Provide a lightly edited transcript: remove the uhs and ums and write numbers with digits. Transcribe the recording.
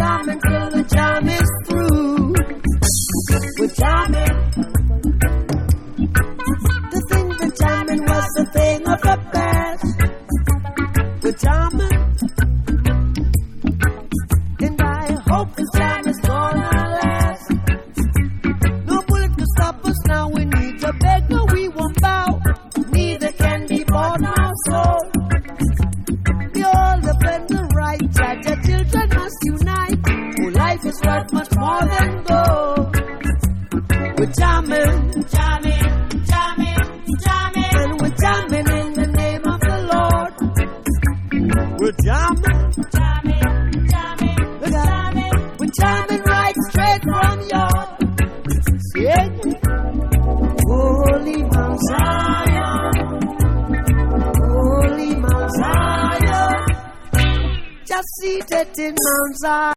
jamming till the jam is through. We're jamming. To think the jamming was the thing of the past. We're jamming. And I hope this jam is gonna last. No bullet to stop us now. We need to beg, no, we won't bow. Neither can be bought now, so we all defend the right. That the children must unite. Oh, life is worth much more than gold. We're jamming, jamming, jamming, jamming, and we're jamming in the name of the Lord. We're jamming, jamming, jamming, jamming. We're jamming right straight from your Holy Mount Zion, Holy Mount Zion, just seated in Mount Zion.